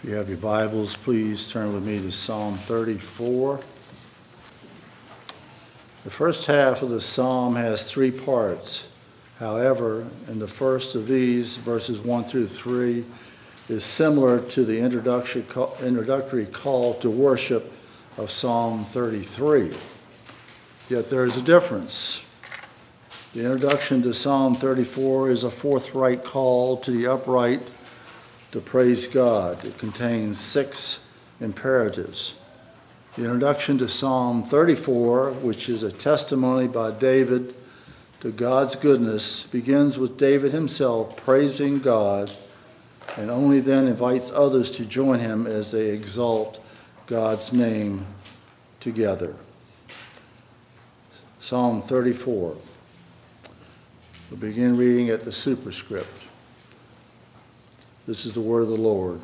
If you have your Bibles, please turn with me to Psalm 34. The first half of the psalm has three parts. However, in the first of these, verses 1 through 3, is similar to the introductory call to worship of Psalm 33. Yet there is a difference. The introduction to Psalm 34 is a forthright call to the upright to praise God. It contains 6 imperatives. The introduction to Psalm 34, which is a testimony by David to God's goodness, begins with David himself praising God and only then invites others to join him as they exalt God's name together. Psalm 34. We'll begin reading at the superscript. This is the word of the Lord.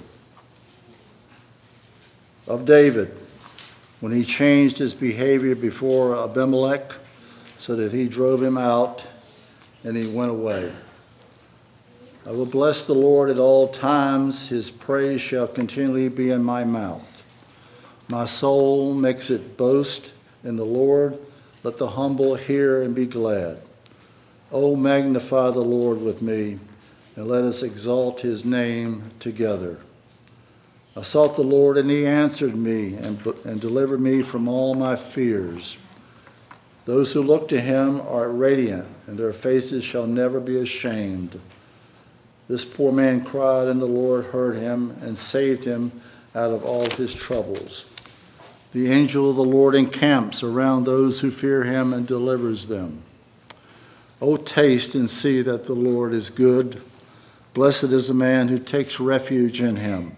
Of David, when he changed his behavior before Abimelech, so that he drove him out and he went away. I will bless the Lord at all times. His praise shall continually be in my mouth. My soul makes it boast in the Lord. Let the humble hear and be glad. O magnify the Lord with me, and let us exalt his name together. I sought the Lord, and he answered me and delivered me from all my fears. Those who look to him are radiant, and their faces shall never be ashamed. This poor man cried, and the Lord heard him and saved him out of all his troubles. The angel of the Lord encamps around those who fear him and delivers them. O taste and see that the Lord is good. Blessed is the man who takes refuge in him.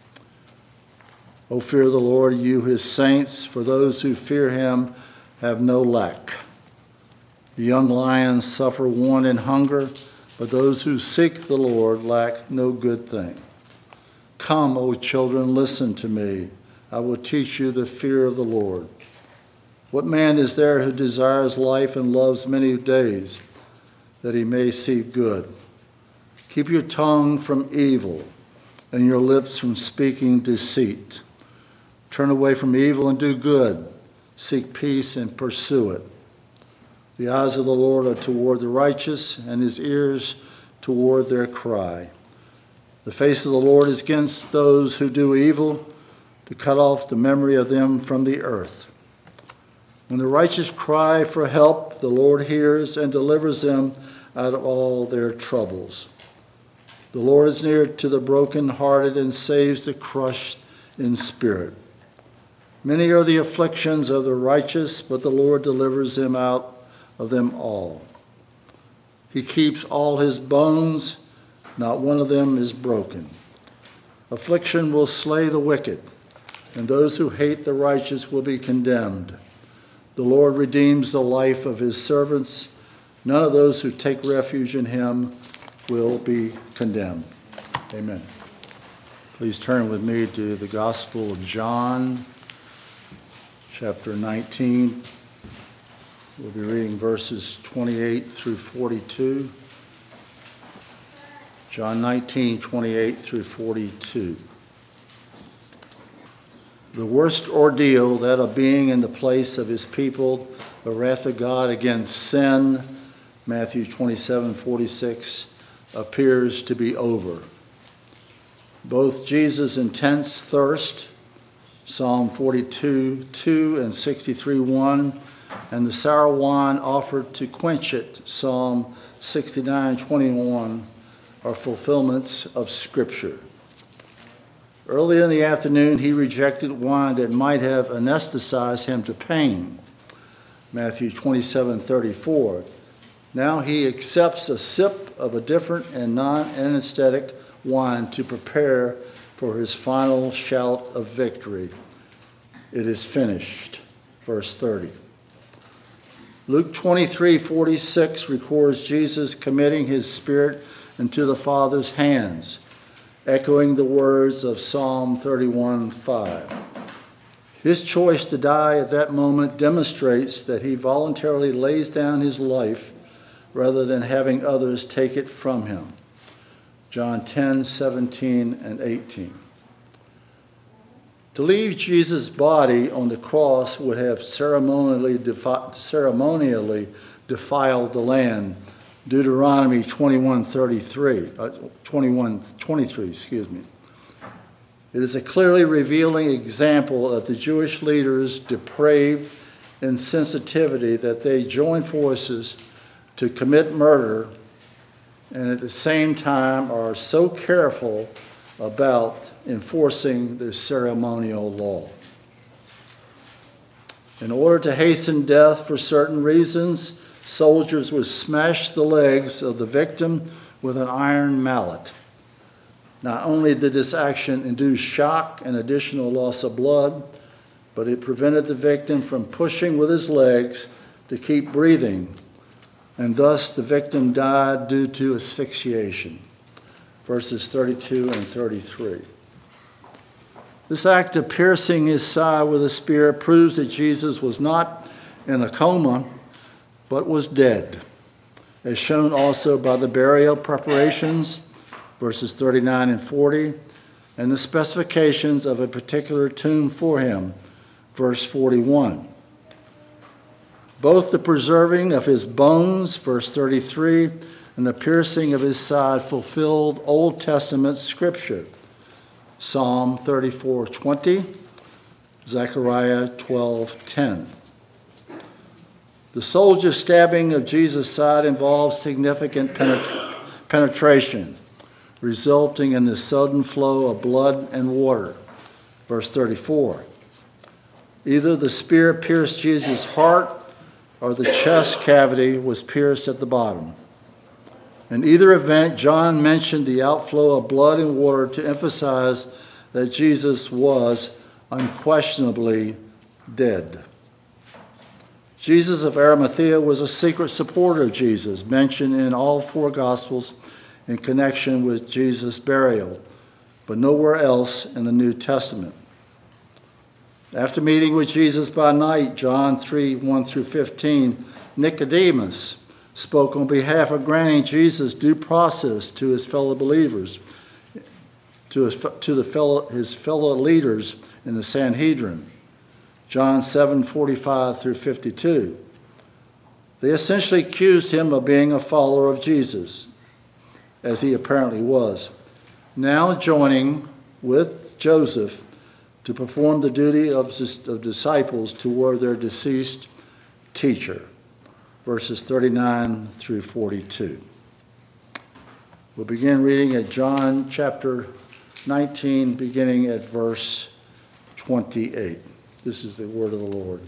O fear the Lord, you his saints, for those who fear him have no lack. The young lions suffer want and hunger, but those who seek the Lord lack no good thing. Come, O children, listen to me. I will teach you the fear of the Lord. What man is there who desires life and loves many days, that he may see good? Keep your tongue from evil and your lips from speaking deceit. Turn away from evil and do good. Seek peace and pursue it. The eyes of the Lord are toward the righteous, and his ears toward their cry. The face of the Lord is against those who do evil, to cut off the memory of them from the earth. When the righteous cry for help, the Lord hears and delivers them out of all their troubles. The Lord is near to the brokenhearted and saves the crushed in spirit. Many are the afflictions of the righteous, but the Lord delivers them out of them all. He keeps all his bones, not one of them is broken. Affliction will slay the wicked, and those who hate the righteous will be condemned. The Lord redeems the life of his servants. None of those who take refuge in him will be condemned. Amen. Please turn with me to the Gospel of John, chapter 19. We'll be reading verses 28 through 42. John 19, 28 through 42. The worst ordeal, that of being in the place of his people, the wrath of God against sin, Matthew 27, 46, appears to be over. Both Jesus' intense thirst, Psalm 42, 2 and 63, 1, and the sour wine offered to quench it, Psalm 69, 21, are fulfillments of Scripture. Early in the afternoon, he rejected wine that might have anesthetized him to pain, Matthew 27, 34. Now he accepts a sip of a different and non-anesthetic wine to prepare for his final shout of victory. It is finished. Verse 30. Luke 23:46 records Jesus committing his spirit into the Father's hands, echoing the words of Psalm 31:5. His choice to die at that moment demonstrates that he voluntarily lays down his life rather than having others take it from him. John 10, 17, and 18. To leave Jesus' body on the cross would have ceremonially defiled the land. Deuteronomy 21:23, excuse me. It is a clearly revealing example of the Jewish leaders' depraved insensitivity that they join forces to commit murder and at the same time are so careful about enforcing the ceremonial law. In order to hasten death for certain reasons, soldiers would smash the legs of the victim with an iron mallet. Not only did this action induce shock and additional loss of blood, but it prevented the victim from pushing with his legs to keep breathing, and thus the victim died due to asphyxiation. Verses 32 and 33. This act of piercing his side with a spear proves that Jesus was not in a coma, but was dead, as shown also by the burial preparations, verses 39 and 40, and the specifications of a particular tomb for him, verse 41. Both the preserving of his bones, verse 33, and the piercing of his side fulfilled Old Testament scripture, Psalm 34:20, Zechariah 12:10. The soldier stabbing of Jesus' side involved significant penetration, resulting in the sudden flow of blood and water, verse 34. Either the spear pierced Jesus' heart or the chest cavity was pierced at the bottom. In either event, John mentioned the outflow of blood and water to emphasize that Jesus was unquestionably dead. Jesus of Arimathea was a secret supporter of Jesus, mentioned in all four Gospels in connection with Jesus' burial, but nowhere else in the New Testament. After meeting with Jesus by night, John 3:1-15, Nicodemus spoke on behalf of granting Jesus due process to his fellow believers, to his fellow leaders in the Sanhedrin. John 7:45-52. They essentially accused him of being a follower of Jesus, as he apparently was, now joining with Joseph to perform the duty of disciples toward their deceased teacher. Verses 39-42. We'll begin reading at John chapter 19, beginning at verse 28. This is the word of the Lord.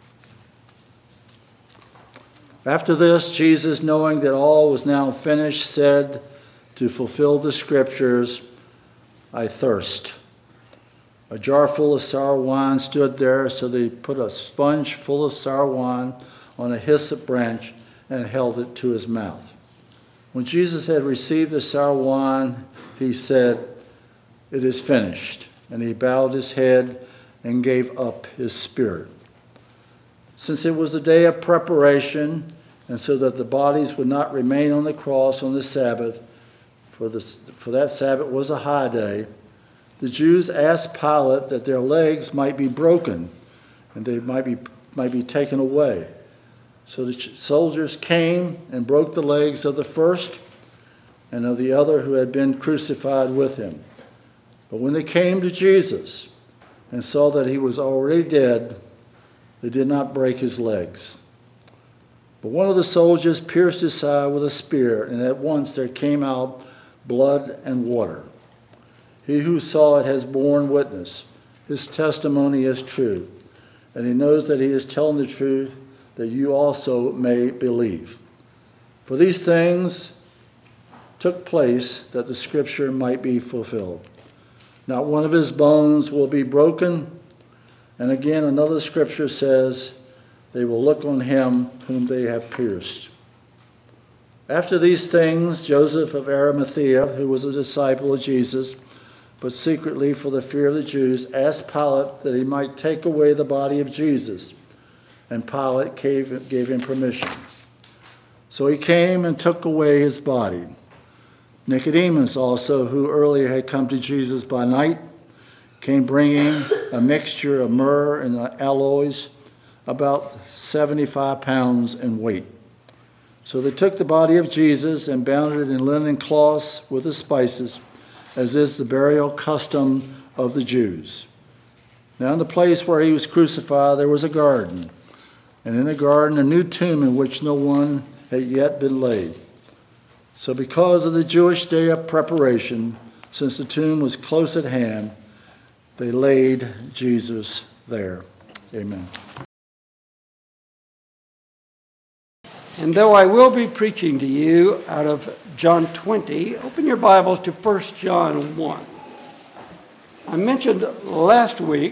After this, Jesus, knowing that all was now finished, said, to fulfill the scriptures, I thirst. A jar full of sour wine stood there, so they put a sponge full of sour wine on a hyssop branch and held it to his mouth. When Jesus had received the sour wine, he said, it is finished. And he bowed his head and gave up his spirit. Since it was the day of preparation, and so that the bodies would not remain on the cross on the Sabbath, for that Sabbath was a high day, the Jews asked Pilate that their legs might be broken and they might be taken away. So the soldiers came and broke the legs of the first and of the other who had been crucified with him. But when they came to Jesus and saw that he was already dead, they did not break his legs. But one of the soldiers pierced his side with a spear, and at once there came out blood and water. He who saw it has borne witness. His testimony is true, and he knows that he is telling the truth, that you also may believe. For these things took place that the scripture might be fulfilled. Not one of his bones will be broken. And again, another scripture says, they will look on him whom they have pierced. After these things, Joseph of Arimathea, who was a disciple of Jesus, but secretly for the fear of the Jews, asked Pilate that he might take away the body of Jesus. And Pilate gave him permission. So he came and took away his body. Nicodemus also, who earlier had come to Jesus by night, came bringing a mixture of myrrh and aloes, about 75 pounds in weight. So they took the body of Jesus and bound it in linen cloths with the spices, as is the burial custom of the Jews. Now in the place where he was crucified there was a garden, and in the garden a new tomb in which no one had yet been laid. So because of the Jewish day of preparation, since the tomb was close at hand, they laid Jesus there. Amen. And though I will be preaching to you out of John 20, open your Bibles to 1 John 1. I mentioned last week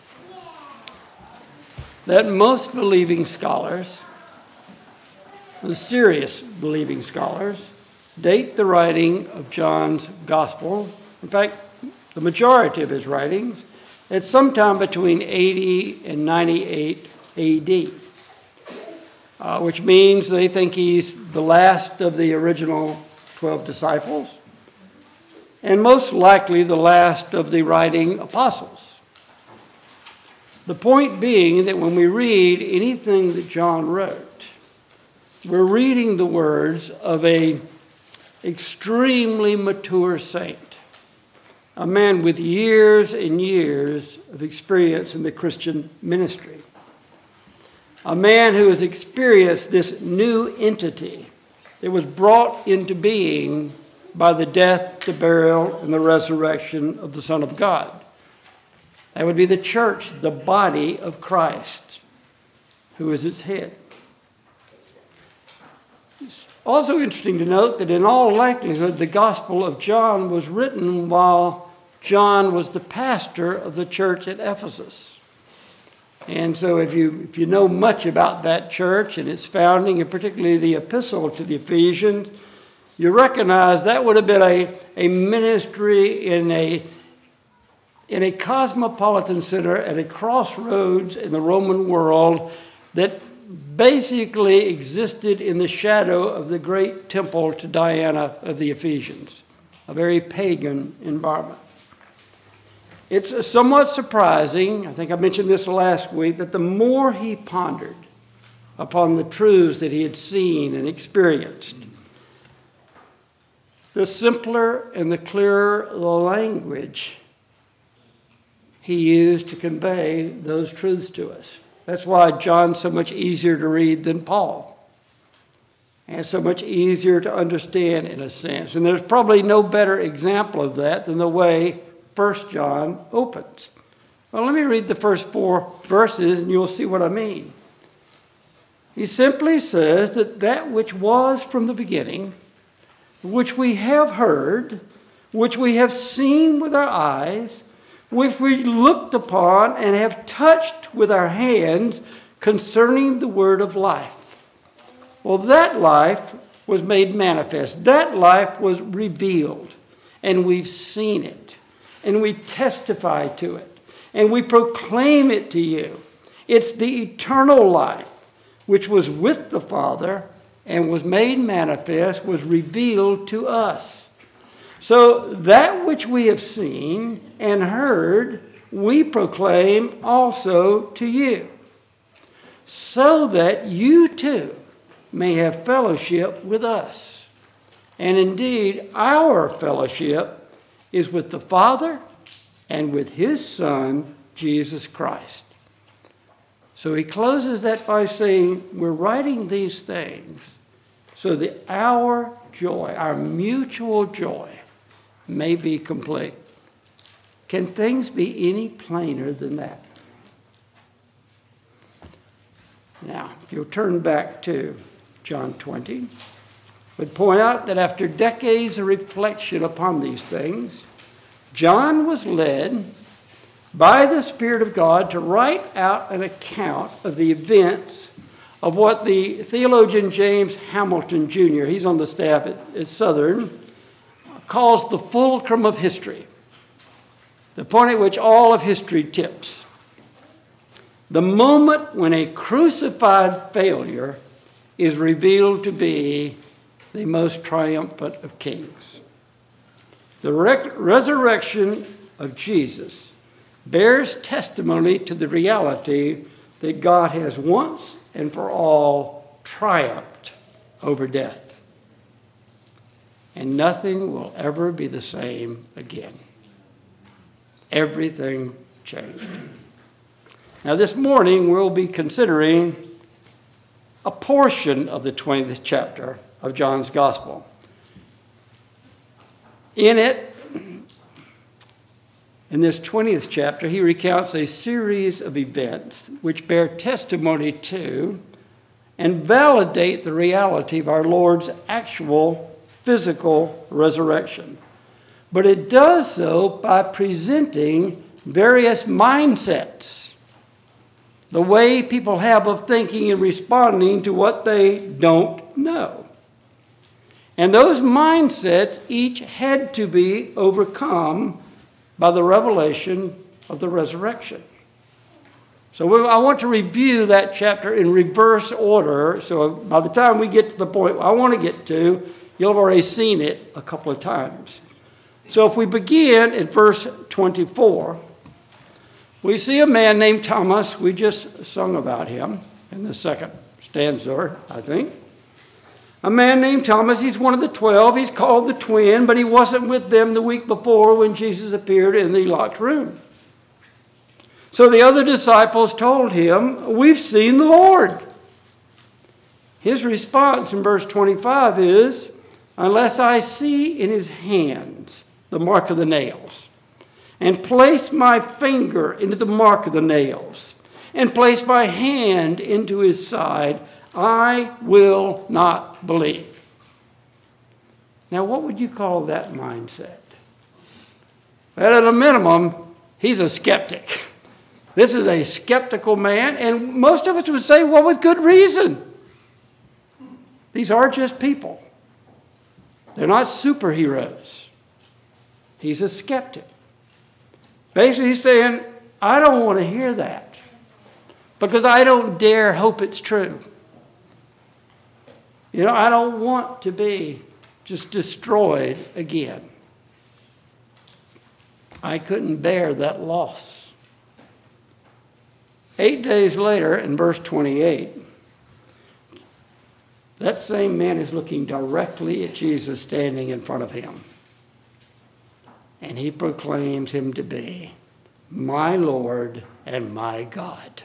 that most believing scholars, the serious believing scholars, date the writing of John's Gospel, in fact, the majority of his writings, at sometime between 80 and 98 A.D., which means they think he's the last of the original 12 disciples, and most likely the last of the writing apostles. The point being that when we read anything that John wrote, we're reading the words of an extremely mature saint, a man with years and years of experience in the Christian ministry. A man who has experienced this new entity that was brought into being by the death, the burial, and the resurrection of the Son of God. That would be the church, the body of Christ, who is its head. It's also interesting to note that in all likelihood, the Gospel of John was written while John was the pastor of the church at Ephesus. And so if you know much about that church and its founding, and particularly the epistle to the Ephesians, you recognize that would have been a ministry in a cosmopolitan center at a crossroads in the Roman world that basically existed in the shadow of the great temple to Diana of the Ephesians, a very pagan environment. It's somewhat surprising, I think I mentioned this last week, that the more he pondered upon the truths that he had seen and experienced, the simpler and the clearer the language he used to convey those truths to us. That's why John's so much easier to read than Paul, and so much easier to understand in a sense. And there's probably no better example of that than the way 1 John opens. Well, let me read the first 4 verses and you'll see what I mean. He simply says that which was from the beginning, which we have heard, which we have seen with our eyes, which we looked upon and have touched with our hands concerning the word of life. Well, that life was made manifest. That life was revealed, and we've seen it. And we testify to it, and we proclaim it to you. It's the eternal life, which was with the Father and was made manifest, was revealed to us. So that which we have seen and heard, we proclaim also to you, so that you too may have fellowship with us. And indeed, our fellowship is with the Father and with his Son, Jesus Christ. So he closes that by saying, we're writing these things so that our joy, our mutual joy, may be complete. Can things be any plainer than that? Now, if you'll turn back to John 20, would point out that after decades of reflection upon these things, John was led by the Spirit of God to write out an account of the events of what the theologian James Hamilton Jr., he's on the staff at Southern, calls the fulcrum of history, the point at which all of history tips. The moment when a crucified failure is revealed to be the most triumphant of kings. The resurrection of Jesus bears testimony to the reality that God has once and for all triumphed over death. And nothing will ever be the same again. Everything changed. Now this morning we'll be considering a portion of the 20th chapter of John's Gospel. In it, in this 20th chapter, he recounts a series of events which bear testimony to and validate the reality of our Lord's actual physical resurrection. But it does so by presenting various mindsets, the way people have of thinking and responding to what they don't know. And those mindsets each had to be overcome by the revelation of the resurrection. So I want to review that chapter in reverse order. So by the time we get to the point I want to get to, you'll have already seen it a couple of times. So if we begin at verse 24, we see a man named Thomas. We just sung about him in the second stanza, I think. A man named Thomas, he's one of the 12. He's called the twin, but he wasn't with them the week before when Jesus appeared in the locked room. So the other disciples told him, "We've seen the Lord." His response in verse 25 is, "Unless I see in his hands the mark of the nails, and place my finger into the mark of the nails, and place my hand into his side, I will not believe." Now, what would you call that mindset? Well, at a minimum, he's a skeptic. This is a skeptical man, and most of us would say, well, with good reason. These are just people. They're not superheroes. He's a skeptic. Basically, he's saying, I don't want to hear that because I don't dare hope it's true. You know, I don't want to be just destroyed again. I couldn't bear that loss. 8 days later, in verse 28, that same man is looking directly at Jesus standing in front of him. And he proclaims him to be my Lord and my God.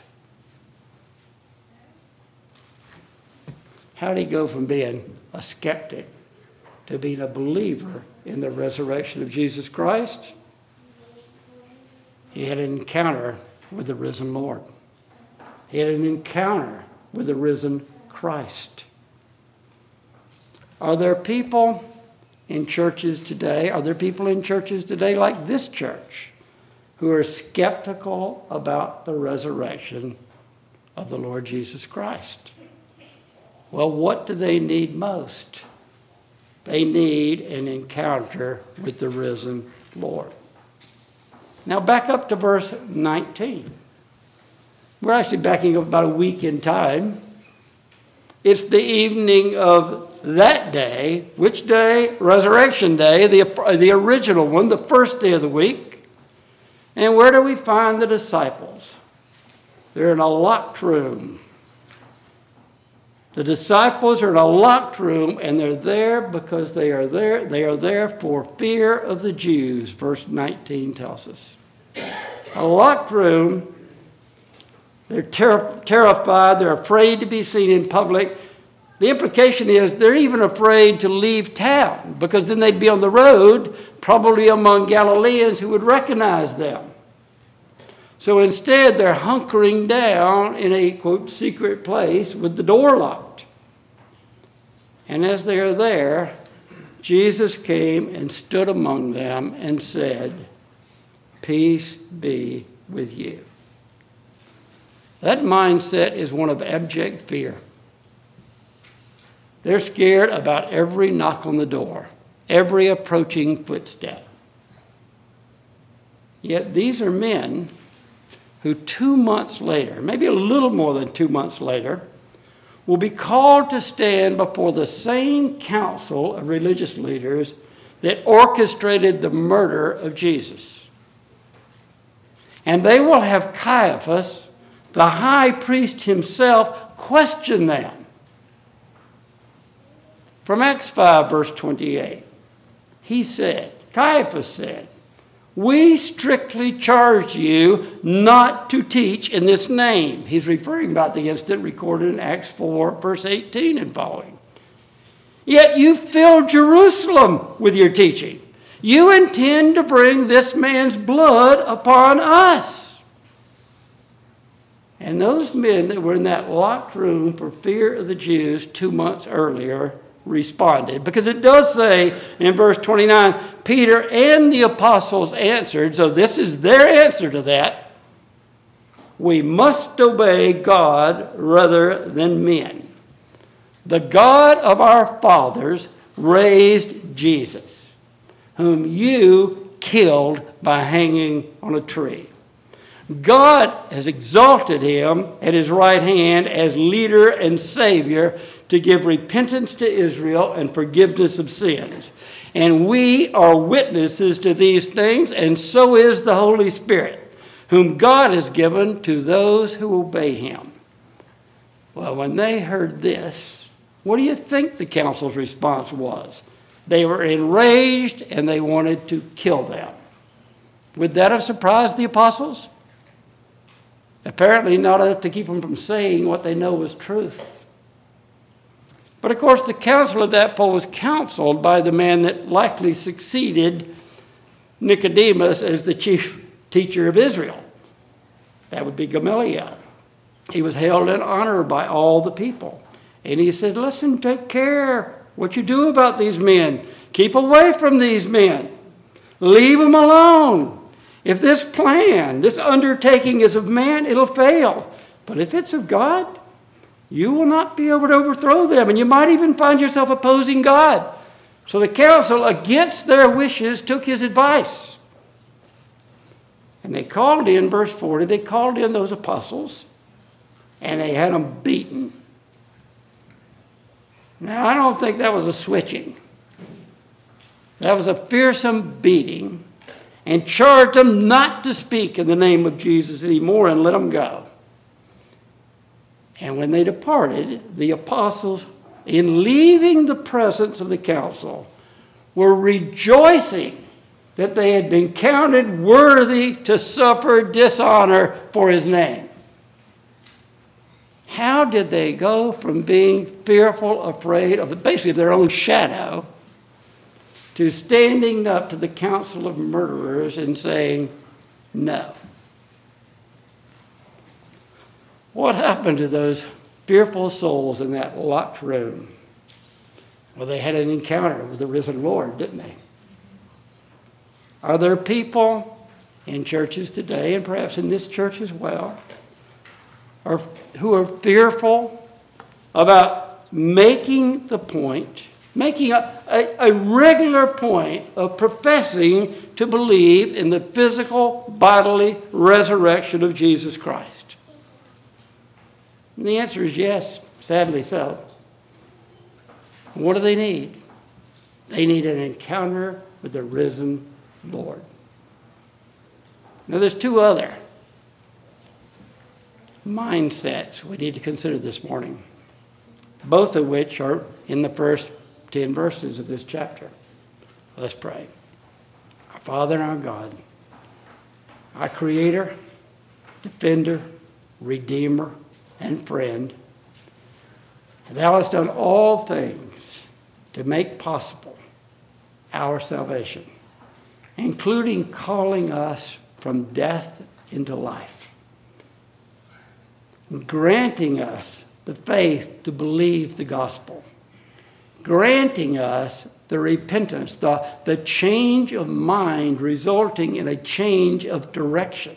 How did he go from being a skeptic to being a believer in the resurrection of Jesus Christ? He had an encounter with the risen Lord. He had an encounter with the risen Christ. Are there people in churches today, like this church, who are skeptical about the resurrection of the Lord Jesus Christ? Well, what do they need most? They need an encounter with the risen Lord. Now back up to verse 19. We're actually backing up about a week in time. It's the evening of that day. Which day? Resurrection Day, the original one, the first day of the week. And where do we find the disciples? They're in a locked room. The disciples are in a locked room, and they're there because they are there for fear of the Jews, verse 19 tells us. A locked room. They're terrified. They're afraid to be seen in public. The implication is they're even afraid to leave town because then they'd be on the road, probably among Galileans who would recognize them. So instead, they're hunkering down in a, quote, secret place with the door locked. And as they are there, Jesus came and stood among them and said, "Peace be with you." That mindset is one of abject fear. They're scared about every knock on the door, every approaching footstep. Yet these are men who 2 months later, maybe a little more than 2 months later, will be called to stand before the same council of religious leaders that orchestrated the murder of Jesus. And they will have Caiaphas, the high priest himself, question them. From Acts 5, verse 28, Caiaphas said, "We strictly charge you not to teach in this name." He's referring about the incident recorded in Acts 4, verse 18 and following. "Yet you fill Jerusalem with your teaching. You intend to bring this man's blood upon us." And those men that were in that locked room for fear of the Jews 2 months earlier responded. Because it does say in verse 29, Peter and the apostles answered, so this is their answer to that: "We must obey God rather than men. The God of our fathers raised Jesus, whom you killed by hanging on a tree. God has exalted him at his right hand as leader and savior to give repentance to Israel and forgiveness of sins. And we are witnesses to these things, and so is the Holy Spirit, whom God has given to those who obey him." Well, when they heard this, what do you think the council's response was? They were enraged and they wanted to kill them. Would that have surprised the apostles? Apparently not enough to keep them from saying what they know was truth. But of course, the council at that point was counseled by the man that likely succeeded Nicodemus as the chief teacher of Israel. That would be Gamaliel. He was held in honor by all the people. And he said, "Listen, take care what you do about these men. Keep away from these men. Leave them alone. If this plan, this undertaking is of man, it'll fail. But if it's of God, you will not be able to overthrow them, and you might even find yourself opposing God." So the council, against their wishes, took his advice. And they called in, verse 40, they called in those apostles, and they had them beaten. Now, I don't think that was a switching. That was a fearsome beating, and charged them not to speak in the name of Jesus anymore and let them go. And when they departed, the apostles, in leaving the presence of the council, were rejoicing that they had been counted worthy to suffer dishonor for his name. How did they go from being fearful, afraid of basically their own shadow, to standing up to the council of murderers and saying, "No"? What happened to those fearful souls in that locked room? Well, they had an encounter with the risen Lord, didn't they? Are there people in churches today, and perhaps in this church as well, who are fearful about making the point, making a regular point of professing to believe in the physical, bodily resurrection of Jesus Christ? And the answer is yes, sadly so. What do they need? They need an encounter with the risen Lord. Now, there's two other mindsets we need to consider this morning, both of which are in the first 10 verses of this chapter. Let's pray. Our Father and our God, our Creator, Defender, Redeemer, and Friend, Thou hast done all things to make possible our salvation, including calling us from death into life, granting us the faith to believe the gospel, granting us the repentance, the change of mind resulting in a change of direction,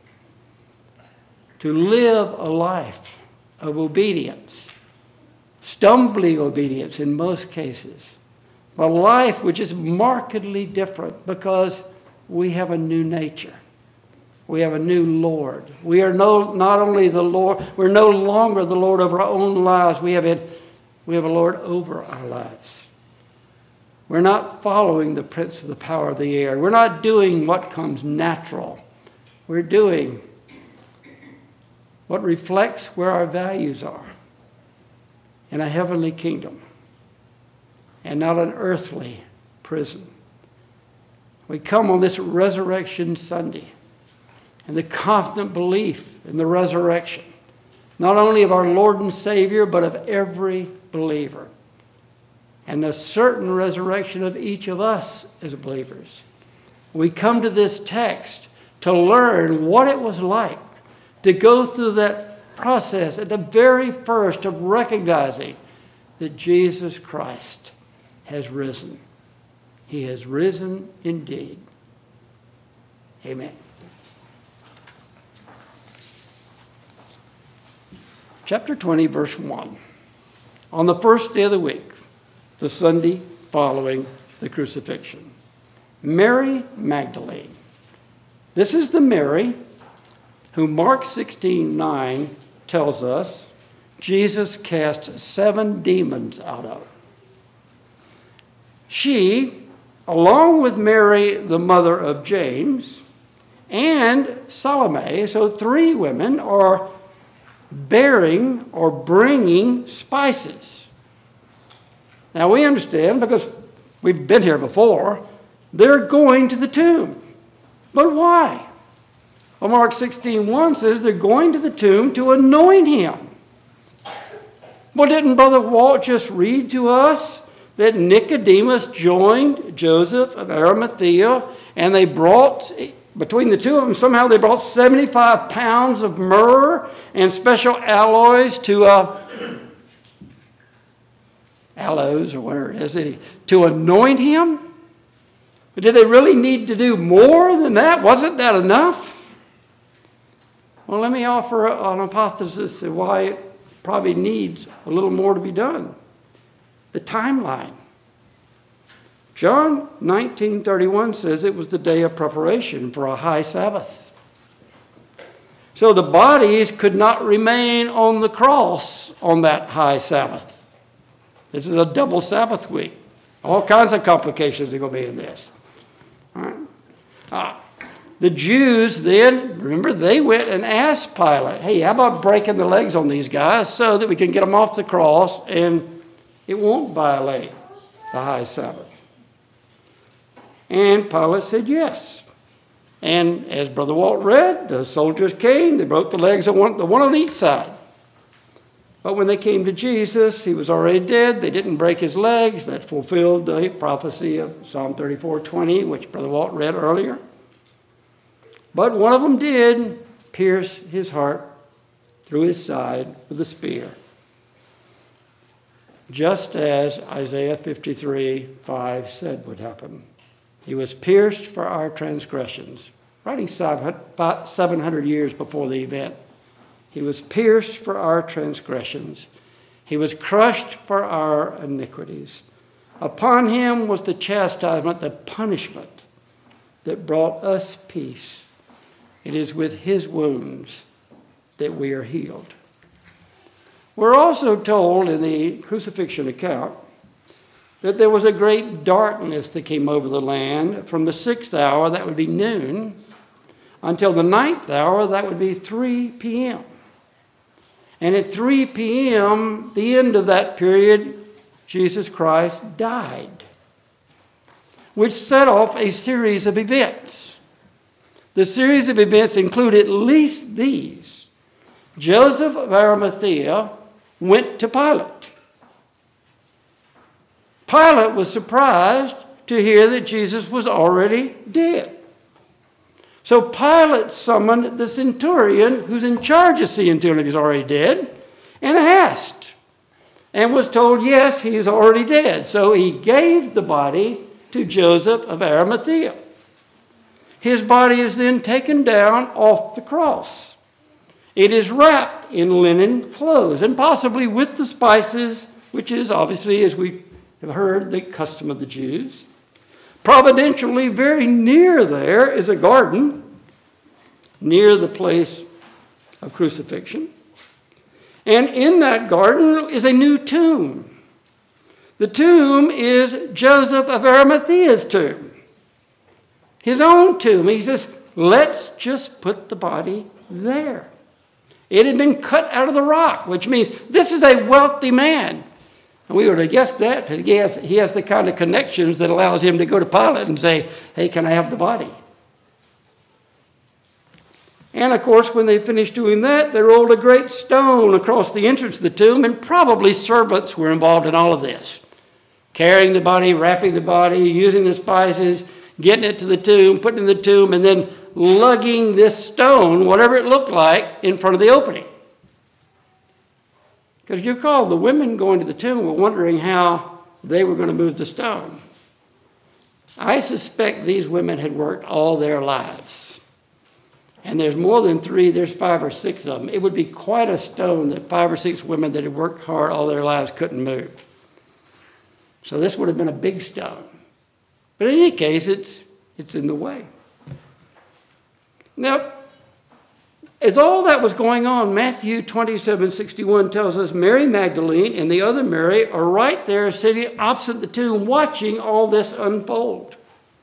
to live a life of obedience, stumbling obedience in most cases, but a life which is markedly different because we have a new nature. We have a new Lord. We are not only the Lord, we're no longer the Lord of our own lives. We have a Lord over our lives. We're not following the prince of the power of the air. We're not doing what comes natural. we're doing what reflects where our values are in a heavenly kingdom and not an earthly prison. We come on this Resurrection Sunday in the confident belief in the resurrection, not only of our Lord and Savior, but of every believer, and the certain resurrection of each of us as believers. We come to this text to learn what it was like to go through that process at the very first of recognizing that Jesus Christ has risen. He has risen indeed. Amen. Chapter 20, verse 1. On the first day of the week, the Sunday following the crucifixion, Mary Magdalene. This is the Mary who Mark 16:9 tells us Jesus cast 7 demons out of. She, along with Mary, the mother of James, and Salome, so 3 women, are bearing or bringing spices. Now we understand, because we've been here before, they're going to the tomb. But why? Well, Mark 16:1 says they're going to the tomb to anoint him. Well, didn't Brother Walt just read to us that Nicodemus joined Joseph of Arimathea, and they brought, between the two of them, somehow they brought 75 pounds of myrrh and special alloys to aloes or whatever it is, to anoint him? But did they really need to do more than that? Wasn't that enough? Well, let me offer an hypothesis of why it probably needs a little more to be done. The timeline. John 19:31 says it was the day of preparation for a high Sabbath. So the bodies could not remain on the cross on that high Sabbath. This is a double Sabbath week. All kinds of complications are going to be in this. All right. The Jews then, remember, they went and asked Pilate, hey, how about breaking the legs on these guys so that we can get them off the cross and it won't violate the high Sabbath? And Pilate said yes. And as Brother Walt read, the soldiers came, they broke the legs of one on each side. But when they came to Jesus, he was already dead. They didn't break his legs. That fulfilled the prophecy of Psalm 34:20, which Brother Walt read earlier. But one of them did pierce his heart through his side with a spear, just as Isaiah 53:5 said would happen. He was pierced for our transgressions, writing 700 years before the event. He was pierced for our transgressions. He was crushed for our iniquities. Upon him was the chastisement, the punishment that brought us peace. It is with his wounds that we are healed. We're also told in the crucifixion account that there was a great darkness that came over the land from the 6th hour, that would be noon, until the 9th hour, that would be 3 p.m. And at 3 p.m., the end of that period, Jesus Christ died, which set off a series of events. The series of events include at least these. Joseph of Arimathea went to Pilate. Pilate was surprised to hear that Jesus was already dead. So Pilate summoned the centurion who's in charge of seeing to him he's already dead, and asked, and was told, yes, he is already dead. So he gave the body to Joseph of Arimathea. His body is then taken down off the cross. It is wrapped in linen clothes, and possibly with the spices, which is obviously, as we have heard, the custom of the Jews. Providentially, very near there is a garden, near the place of crucifixion. And in that garden is a new tomb. The tomb is Joseph of Arimathea's tomb, his own tomb. He says, let's just put the body there. It had been cut out of the rock, which means this is a wealthy man. And we would have guessed that. He has the kind of connections that allows him to go to Pilate and say, hey, can I have the body? And of course, when they finished doing that, they rolled a great stone across the entrance of the tomb, and probably servants were involved in all of this. Carrying the body, wrapping the body, using the spices, getting it to the tomb, putting it in the tomb, and then lugging this stone, whatever it looked like, in front of the opening. Because you recall, the women going to the tomb were wondering how they were going to move the stone. I suspect these women had worked all their lives. And there's more than 3, there's 5 or 6 of them. It would be quite a stone that 5 or 6 women that had worked hard all their lives couldn't move. So this would have been a big stone. But in any case, it's in the way. Now, as all that was going on, Matthew 27:61 tells us Mary Magdalene and the other Mary are right there sitting opposite the tomb watching all this unfold.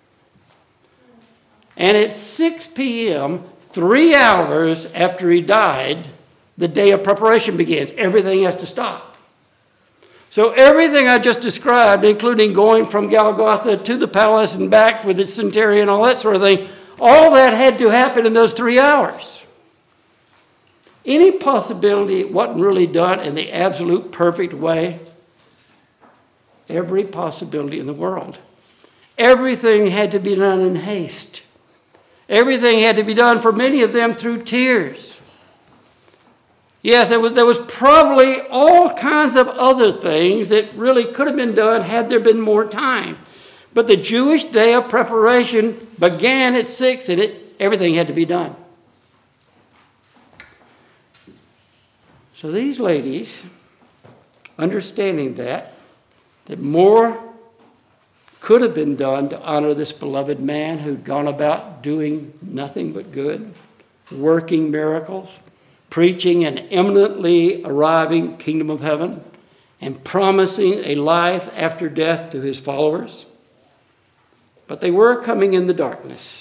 And at 6 p.m., 3 hours after he died, the day of preparation begins. Everything has to stop. So everything I just described, including going from Golgotha to the palace and back with the centurion, all that sort of thing, all that had to happen in those 3 hours. Any possibility it wasn't really done in the absolute perfect way? Every possibility in the world. Everything had to be done in haste. Everything had to be done for many of them through tears. Yes, there was probably all kinds of other things that really could have been done had there been more time. But the Jewish day of preparation began at 6 and everything had to be done. So these ladies, understanding that more could have been done to honor this beloved man who'd gone about doing nothing but good, working miracles, preaching an imminently arriving kingdom of heaven, and promising a life after death to his followers. But they were coming in the darkness.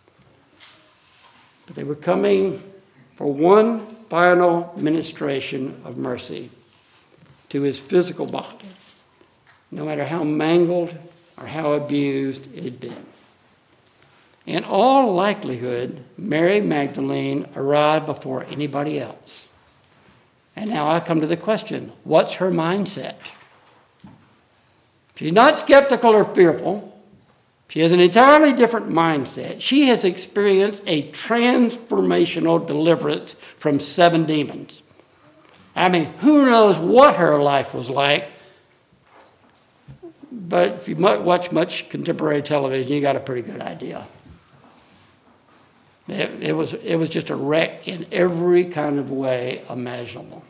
But they were coming for one final ministration of mercy to his physical body, no matter how mangled or how abused it had been. In all likelihood, Mary Magdalene arrived before anybody else. And now I come to the question, what's her mindset? She's not skeptical or fearful. She has an entirely different mindset. She has experienced a transformational deliverance from 7 demons. I mean, who knows what her life was like? But if you watch much contemporary television, you got a pretty good idea. It was just a wreck in every kind of way imaginable.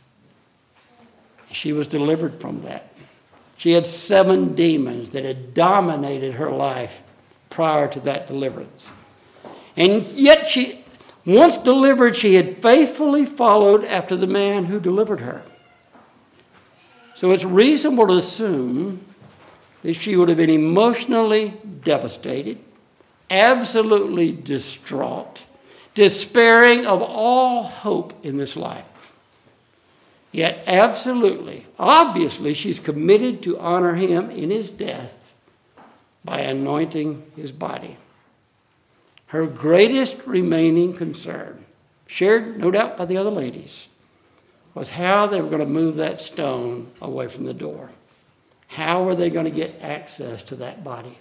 She was delivered from that. She had 7 demons that had dominated her life prior to that deliverance. And yet once delivered, she had faithfully followed after the man who delivered her. So it's reasonable to assume that she would have been emotionally devastated, absolutely distraught, despairing of all hope in this life. Yet absolutely, obviously, she's committed to honor him in his death by anointing his body. Her greatest remaining concern, shared no doubt by the other ladies, was how they were going to move that stone away from the door. How were they going to get access to that body?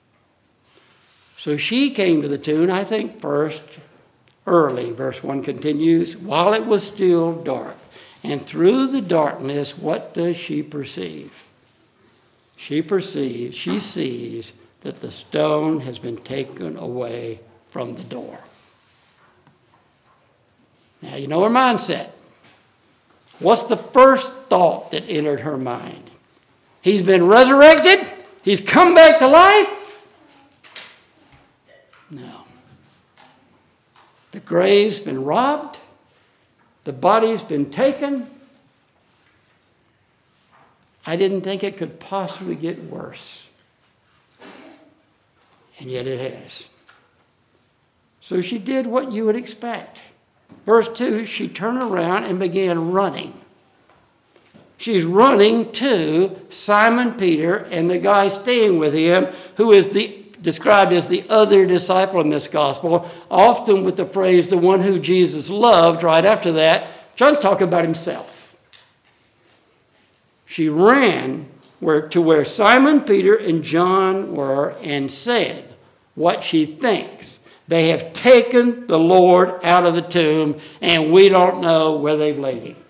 So she came to the tomb, I think first, early, verse 1 continues, while it was still dark. And through the darkness, what does she perceive? She sees that the stone has been taken away from the door. Now, you know her mindset. What's the first thought that entered her mind? He's been resurrected? He's come back to life? No. The grave's been robbed. The body's been taken. I didn't think it could possibly get worse. And yet it has. So she did what you would expect. Verse 2, she turned around and began running. She's running to Simon Peter and the guy staying with him, who is described as the other disciple in this gospel, often with the phrase, the one who Jesus loved. Right after that, John's talking about himself. She ran to where Simon Peter and John were and said what she thinks. They have taken the Lord out of the tomb, and we don't know where they've laid him.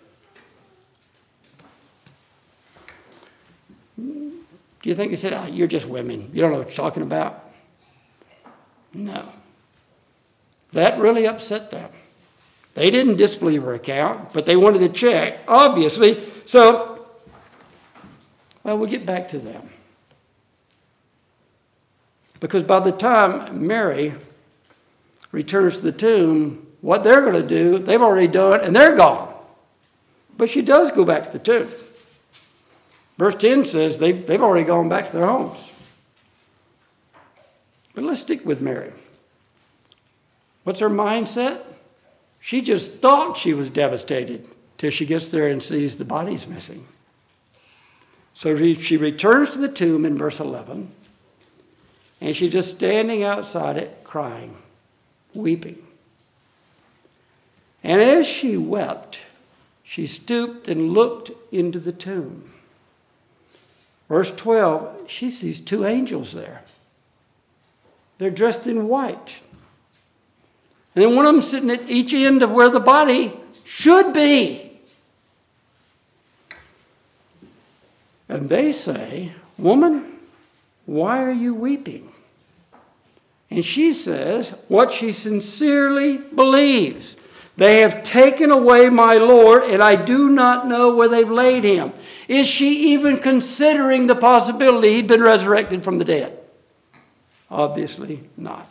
Do you think he said, you're just women. You don't know what you're talking about? No. That really upset them. They didn't disbelieve her account, but they wanted to check, obviously. So, we'll get back to them. Because by the time Mary returns to the tomb, what they're going to do, they've already done, and they're gone. But she does go back to the tomb. Verse 10 says they've already gone back to their homes. But let's stick with Mary. What's her mindset? She just thought she was devastated till she gets there and sees the body's missing. So she returns to the tomb in verse 11, and she's just standing outside it crying, weeping. And as she wept, she stooped and looked into the tomb. Verse 12, she sees two angels there. They're dressed in white. And then one of them sitting at each end of where the body should be. And they say, "Woman, why are you weeping?" And she says what she sincerely believes. "They have taken away my Lord, and I do not know where they've laid him." Is she even considering the possibility he'd been resurrected from the dead? Obviously not.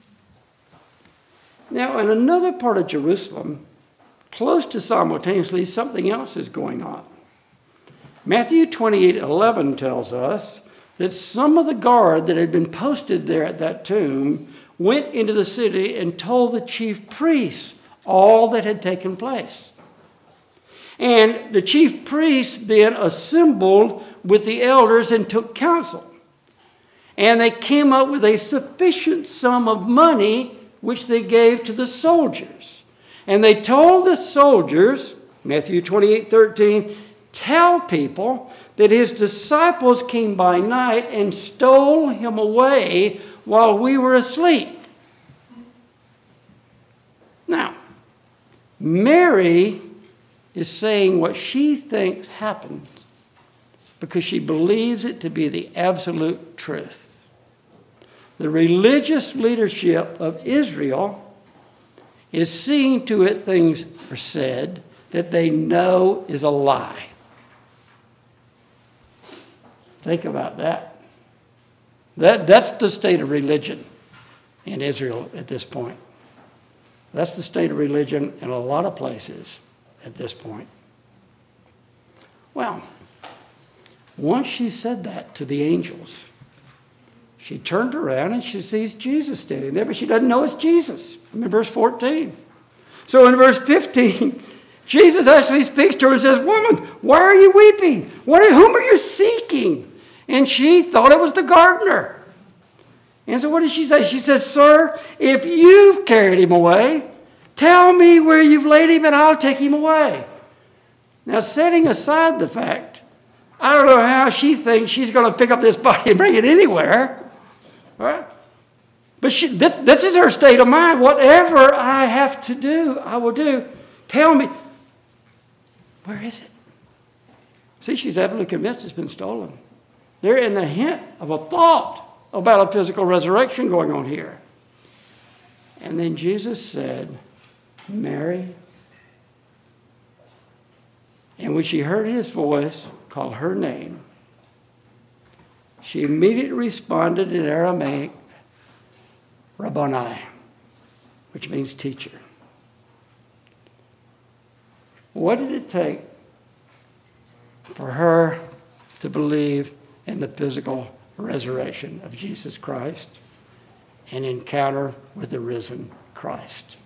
Now, in another part of Jerusalem, close to simultaneously, something else is going on. Matthew 28:11 tells us that some of the guard that had been posted there at that tomb went into the city and told the chief priests all that had taken place. And the chief priests then assembled with the elders and took counsel. And they came up with a sufficient sum of money which they gave to the soldiers. And they told the soldiers, Matthew 28:13, "Tell people that his disciples came by night and stole him away while we were asleep." Now, Mary is saying what she thinks happened because she believes it to be the absolute truth. The religious leadership of Israel is seeing to it things are said that they know is a lie. Think about that. That's the state of religion in Israel at this point. That's the state of religion in a lot of places at this point. Well, once she said that to the angels, she turned around and she sees Jesus standing there, but she doesn't know it's Jesus. In verse 14. So in verse 15, Jesus actually speaks to her and says, "Woman, why are you weeping? Whom are you seeking?" And she thought it was the gardener. And so what did she say? She says, "Sir, if you've carried him away, tell me where you've laid him and I'll take him away." Now, setting aside the fact, I don't know how she thinks she's going to pick up this body and bring it anywhere. Right? But this is her state of mind. Whatever I have to do, I will do. Tell me, where is it? See, she's absolutely convinced it's been stolen. There isn't a hint of a thought about a physical resurrection going on here. And then Jesus said, "Mary." And when she heard his voice call her name, she immediately responded in Aramaic, "Rabboni," which means teacher. What did it take for her to believe in the physical resurrection of Jesus Christ and encounter with the risen Christ? Christ.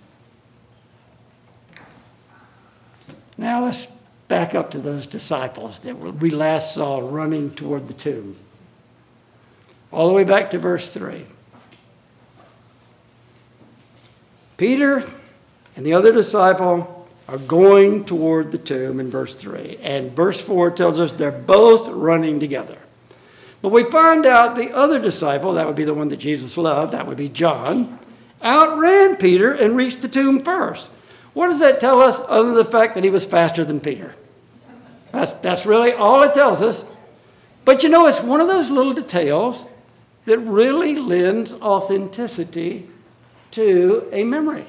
Now let's back up to those disciples that we last saw running toward the tomb. All the way back to verse 3. Peter and the other disciple are going toward the tomb in verse 3. And verse 4 tells us they're both running together. But we find out the other disciple, that would be the one that Jesus loved, that would be John, outran Peter and reached the tomb first. What does that tell us other than the fact that he was faster than Peter? That's really all it tells us. But you know, it's one of those little details that really lends authenticity to a memory.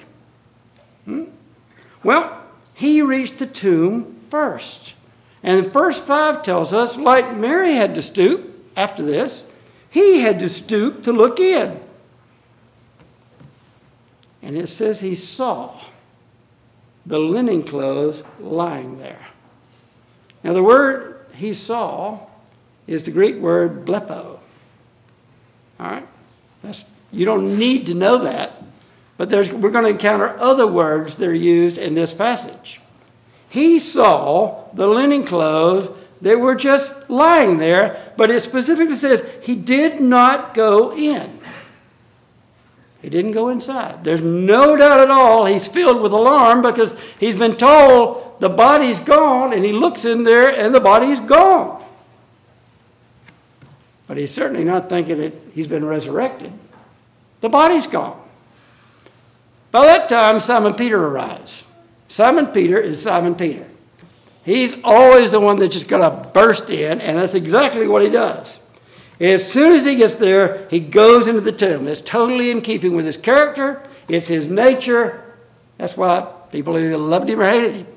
Well, he reached the tomb first. And verse 5 tells us, like Mary had to stoop after this, he had to stoop to look in. And it says he saw the linen clothes lying there. Now the word he saw is the Greek word blepo. All right? You don't need to know that, but we're going to encounter other words that are used in this passage. He saw the linen clothes that were just lying there, but it specifically says he did not go in. He didn't go inside. There's no doubt at all he's filled with alarm because he's been told the body's gone, and he looks in there and the body's gone. But he's certainly not thinking that he's been resurrected. The body's gone. By that time, Simon Peter arrives. Simon Peter is Simon Peter. He's always the one that's just going to burst in, and that's exactly what he does. As soon as he gets there, he goes into the tomb. It's totally in keeping with his character. It's his nature. That's why people either loved him or hated him.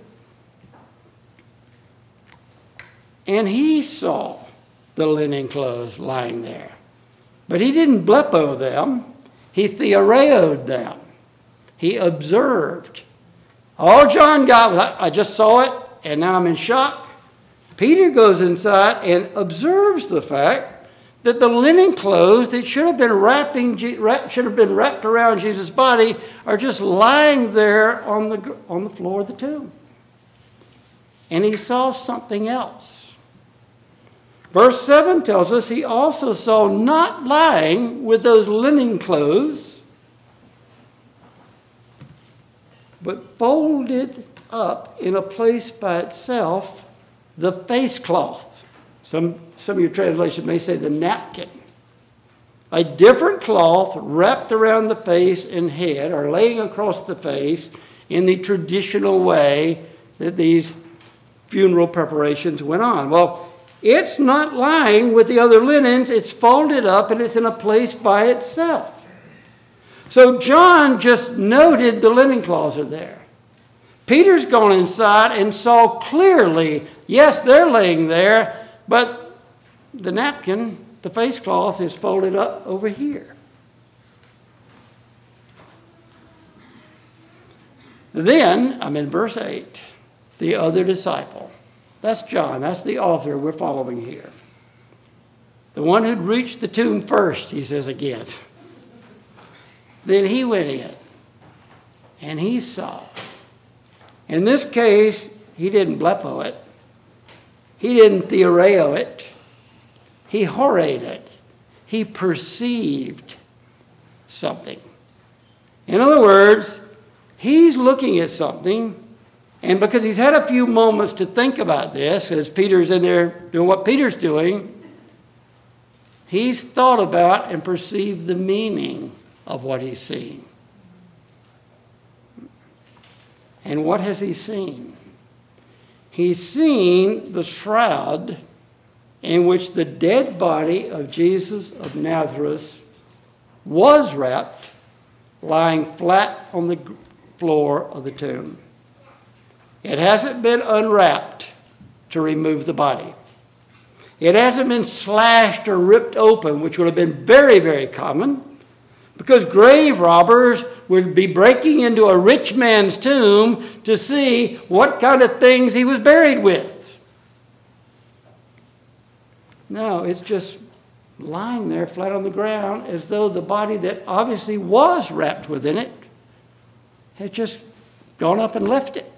And he saw the linen clothes lying there. But he didn't blepo them. He theoreoed them. He observed. All John got was, I just saw it, and now I'm in shock. Peter goes inside and observes the fact that the linen clothes that should have been wrapped around Jesus' body are just lying there on the floor of the tomb. And he saw something else. Verse 7 tells us he also saw not lying with those linen clothes, but folded up in a place by itself, the face cloth. Some of your translations may say the napkin. A different cloth wrapped around the face and head, or laying across the face in the traditional way that these funeral preparations went on. Well, it's not lying with the other linens. It's folded up and it's in a place by itself. So John just noted the linen cloths are there. Peter's gone inside and saw clearly, yes, they're laying there, but the napkin, the face cloth, is folded up over here. Then, I'm in verse 8, the other disciple. That's John. That's the author we're following here. The one who'd reached the tomb first, he says again. Then he went in, and he saw. In this case, he didn't blepo it. He didn't theoreo it. He horayed it. He perceived something. In other words, he's looking at something, and because he's had a few moments to think about this, as Peter's in there doing what Peter's doing, he's thought about and perceived the meaning of what he's seen. And what has he seen? He's seen the shroud in which the dead body of Jesus of Nazareth was wrapped, lying flat on the floor of the tomb. It hasn't been unwrapped to remove the body. It hasn't been slashed or ripped open, which would have been very, very common, because grave robbers would be breaking into a rich man's tomb to see what kind of things he was buried with. No, it's just lying there flat on the ground as though the body that obviously was wrapped within it has just gone up and left it.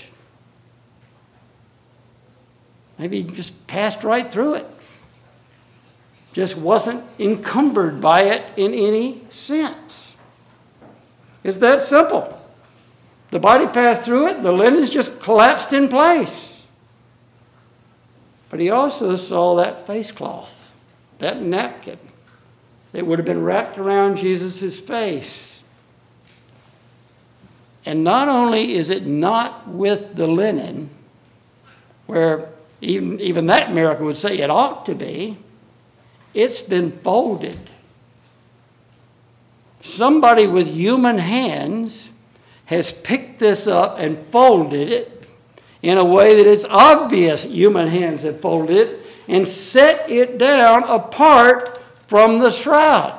Maybe just passed right through it. Just wasn't encumbered by it in any sense. It's that simple. The body passed through it, the linens just collapsed in place. But he also saw that face cloth, that napkin that would have been wrapped around Jesus' face. And not only is it not with the linen, where even that miracle would say it ought to be, it's been folded. Somebody with human hands has picked this up and folded it in a way that it's obvious human hands have folded it and set it down apart from the shroud.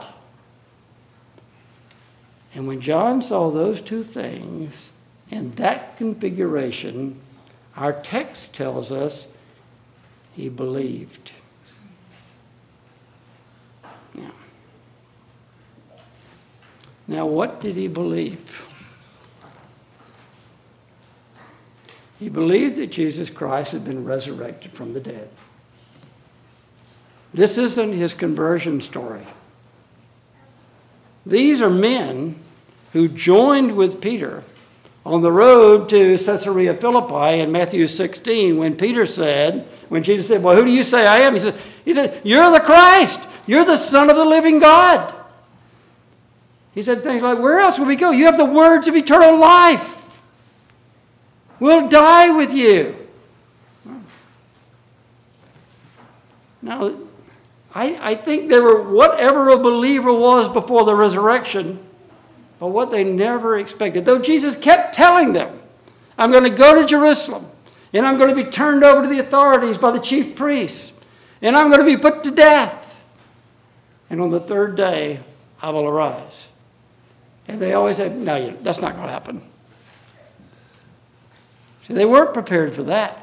And when John saw those two things in that configuration, our text tells us he believed. Now, what did he believe? He believed that Jesus Christ had been resurrected from the dead. This isn't his conversion story. These are men who joined with Peter on the road to Caesarea Philippi in Matthew 16 when Jesus said, well, who do you say I am? He said, you're the Christ. You're the Son of the living God. He said things like, where else will we go? You have the words of eternal life. We'll die with you. Now, I think they were whatever a believer was before the resurrection, but what they never expected. Though Jesus kept telling them, I'm going to go to Jerusalem, and I'm going to be turned over to the authorities by the chief priests, and I'm going to be put to death. And on the third day, I will arise. And they always said, no, that's not going to happen. See, they weren't prepared for that.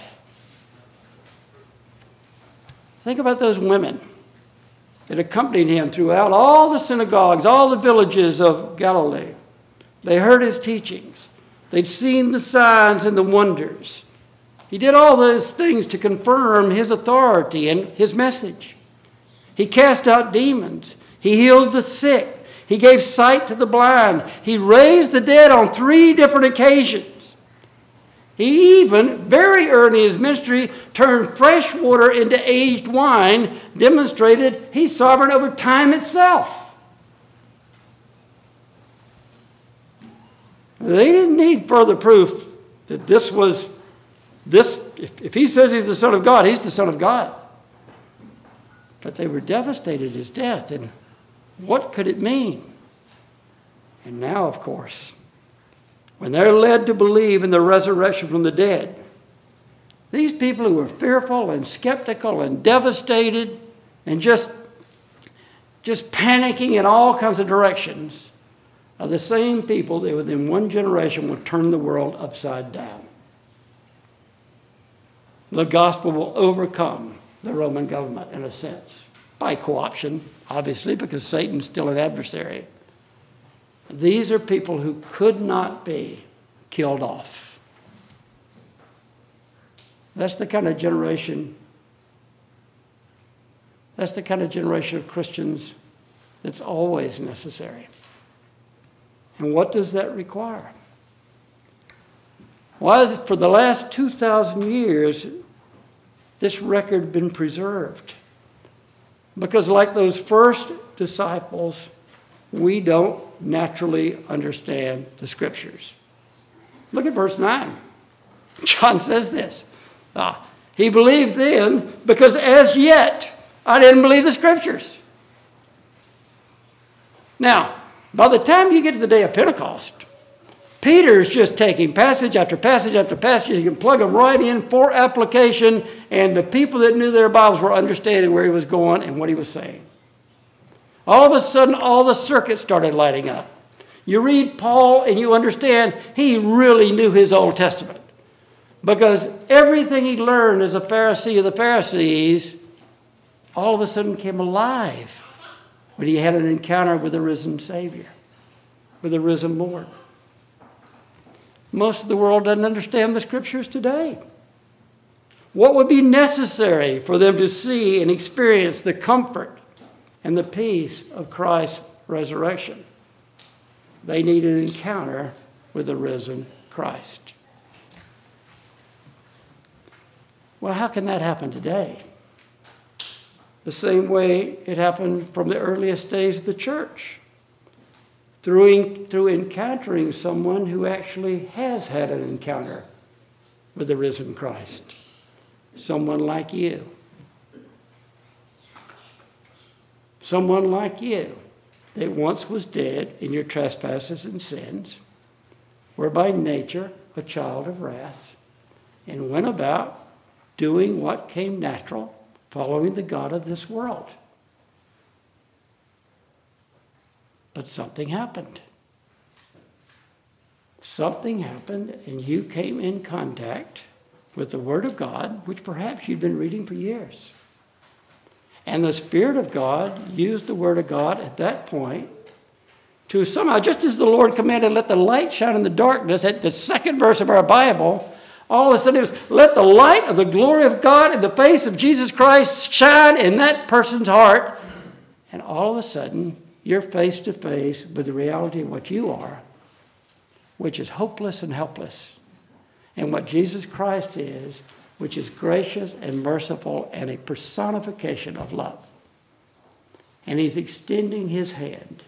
Think about those women that accompanied him throughout all the synagogues, all the villages of Galilee. They heard his teachings. They'd seen the signs and the wonders. He did all those things to confirm his authority and his message. He cast out demons. He healed the sick. He gave sight to the blind. He raised the dead on 3 different occasions. He even, very early in his ministry, turned fresh water into aged wine, demonstrated he's sovereign over time itself. They didn't need further proof that if he says he's the Son of God, he's the Son of God. But they were devastated at his death, and what could it mean? And now, of course, when they're led to believe in the resurrection from the dead, these people who were fearful and skeptical and devastated and just panicking in all kinds of directions are the same people that within one generation will turn the world upside down. The gospel will overcome the Roman government in a sense, by co-option, obviously, because Satan's still an adversary. These are people who could not be killed off. That's the kind of generation of Christians that's always necessary. And what does that require? Why has for the last 2,000 years this record been preserved? Because like those first disciples, we don't naturally understand the Scriptures. Look at verse 9. John says this. He believed then because as yet I didn't believe the Scriptures. Now, by the time you get to the day of Pentecost, Peter's just taking passage after passage after passage. You can plug them right in for application, and the people that knew their Bibles were understanding where he was going and what he was saying. All of a sudden, all the circuits started lighting up. You read Paul and you understand he really knew his Old Testament, because everything he learned as a Pharisee of the Pharisees all of a sudden came alive when he had an encounter with the risen Savior, with the risen Lord. most of the world doesn't understand the Scriptures today. What would be necessary for them to see and experience the comfort and the peace of Christ's resurrection? They need an encounter with the risen Christ. Well, how can that happen today? The same way it happened from the earliest days of the church. Through encountering someone who actually has had an encounter with the risen Christ. Someone like you. Someone like you that once was dead in your trespasses and sins, were by nature a child of wrath, and went about doing what came natural, following the God of this world. But something happened. Something happened, and you came in contact with the Word of God, which perhaps you'd been reading for years. And the Spirit of God used the Word of God at that point to somehow, just as the Lord commanded, let the light shine in the darkness, at the second verse of our Bible, all of a sudden it was, let the light of the glory of God in the face of Jesus Christ shine in that person's heart. And all of a sudden, you're face to face with the reality of what you are, which is hopeless and helpless. And what Jesus Christ is, which is gracious and merciful and a personification of love. And he's extending his hand.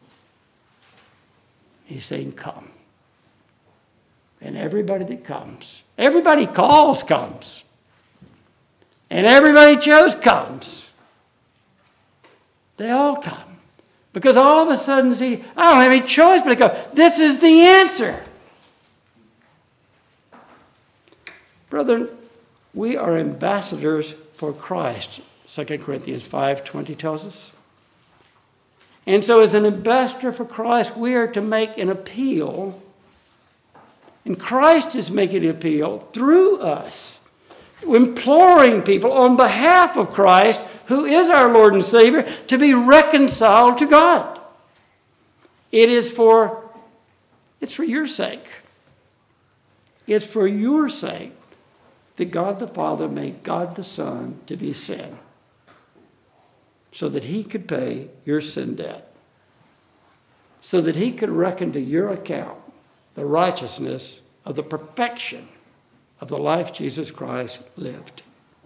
He's saying, come. And everybody that comes, everybody calls comes. And everybody chose comes. They all come. Because all of a sudden, see, I don't have any choice but to go. This is the answer. Brethren, we are ambassadors for Christ, 2 Corinthians 5:20 tells us. And so as an ambassador for Christ, we are to make an appeal. And Christ is making an appeal through us, imploring people on behalf of Christ, who is our Lord and Savior, to be reconciled to God. It's for your sake. It's for your sake that God the Father made God the Son to be sin, so that he could pay your sin debt, so that he could reckon to your account the righteousness of the perfection of the life Jesus Christ lived.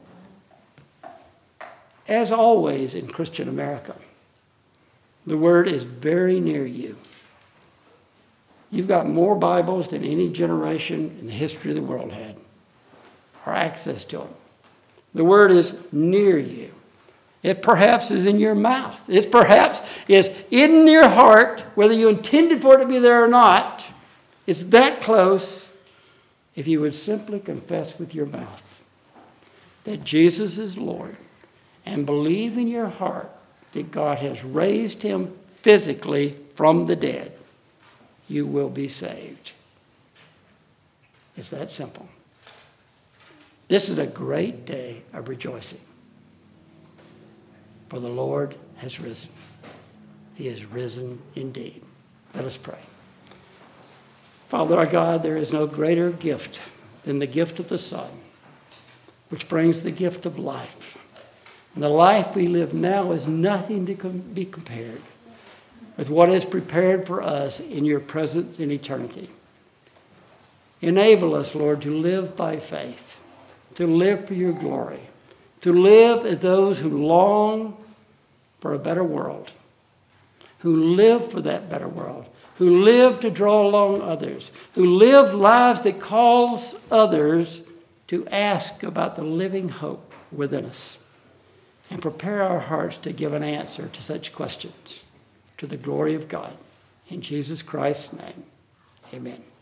As always in Christian America, the Word is very near you. You've got more Bibles than any generation in the history of the world had, or access to them. The Word is near you. It perhaps is in your mouth. It perhaps is in your heart, whether you intended for it to be there or not. It's that close if you would simply confess with your mouth that Jesus is Lord and believe in your heart that God has raised him physically from the dead, you will be saved. It's that simple. This is a great day of rejoicing, for the Lord has risen. He has risen indeed. Let us pray. Father our God, there is no greater gift than the gift of the Son, which brings the gift of life. And the life we live now is nothing to be compared with what is prepared for us in your presence in eternity. Enable us, Lord, to live by faith, to live for your glory, to live as those who long for a better world, who live for that better world, who live to draw along others, who live lives that calls others to ask about the living hope within us, and prepare our hearts to give an answer to such questions, to the glory of God. In Jesus Christ's name, amen.